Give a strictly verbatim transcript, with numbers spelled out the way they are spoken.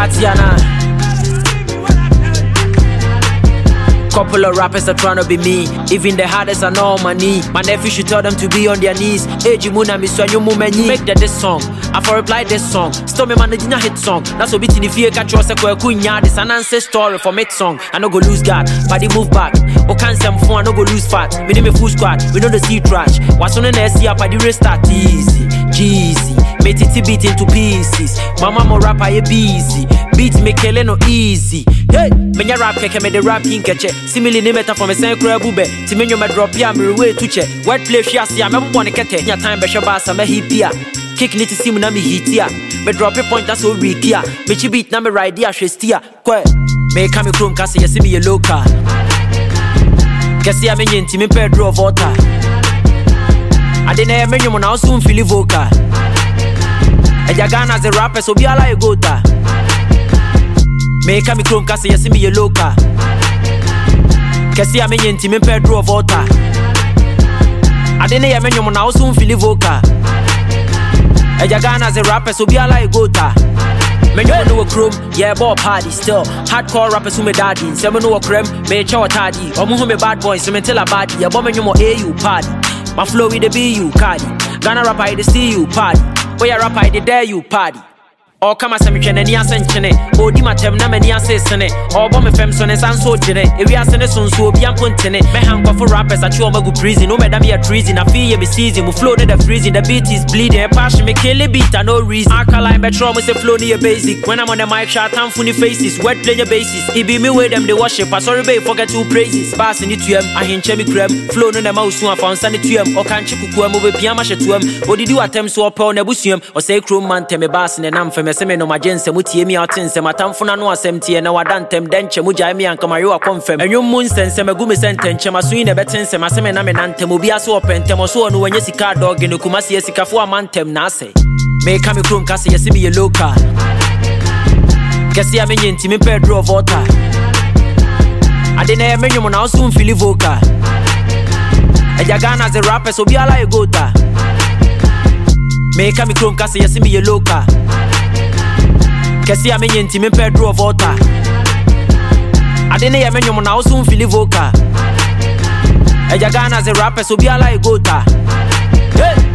Watiana. Couple of rappers are trying to be me. Even the hardest are not on my knee. My nephew should tell them to be on their knees. Hey, Jimuna, Miss Wanyu Mumeni. Make that this song. I for reply this song. Stop me, man, the dinner hit song. That's what beat in the fear catch us a kunya. This an answer story for mid song. I no go lose God. Body move back. O can't say I'm fun, I no go lose fat. Me name a full squad. We know the sea trash. What's on the S C up by the restart easy. Jeezy. Made it beat into pieces. Mama mo rap I busy. Beat me kele no easy. Hey, me nya rap keke me the rap king catch. Simili ni meta for me sen kura bube. Ti me nyo me drop ya me way to che. Wet play fia sia me bo ne kete. Nya time be sheba sa me hipia. Kick ni ti sim na me hitia. Me drop a point that's so rikia. Me chi beat na me ride ya shestia. Kwe. Me ka me chrome kase yesi me ye local. Kese ya me nyenti me pedro of water. Ade na me nyo na so feel vocal. Eja Ghana as a rapper so be ala e gota. Me ka me chrome kase yesi me ye local. Kese ya me nyenti me pedro of water. Ade na me nyo na so feel vocal. Eja Ghana as a rapper so be ala e gota. Me nyo no chrome yeah ball party still. Hardcore rappers who me daddy. Se me no creme me chow tardy. Omo who me bad boys so me tell a bad. Yeah but me nyo mo A U party. My flow with the B U cardi. Ghana rapper I the see you party. Boy a rapper I the dare you party. Or come as a mechanic ni asenchene. O di matem na me ni asesene. Or bomb me fem son and san so jene. If we asene son so be am pontene. Me hang for rappers at you ma go prison. No me da me a treason. I feel me season. We flow to the freezing. The beat is bleeding. A passion me kill the beat and no reason. Alkaline metro me say flow near basic. When I'm on the mic shot I'm funny faces. Wet play your bases. It be me with them they worship. I sorry babe forget two praises. Passing it to them. I hinch me creme. Flow no the mouse soon I found sanity to them. Or can't you cook them over piama shit to them. Or did you attempt so up on the busium? Or say chrome man tell me basin and I'm famous. Se me no majense mutie mi atense matamfuna no asemtie na wadantem denche mujai mi anka mayo confirm enyo mun sense magume sentenche maso ne betense maseme na me nantem obi aso opentem so no wanye sika dog ne kumasi sikafo amantem na ase me ka me krom kase yesi me ye local kase ya me nyenti me pedro of water ade na me nyomo na so feel vocal eja Ghana as a rapper so be ala e gota me ka me krom kase yesi me ye local Kese ya me nyenti me pedro of water. Ade na ye me nyomo na so feel vocal. Eja Ghana as a rapper so be ala e gota. Hey.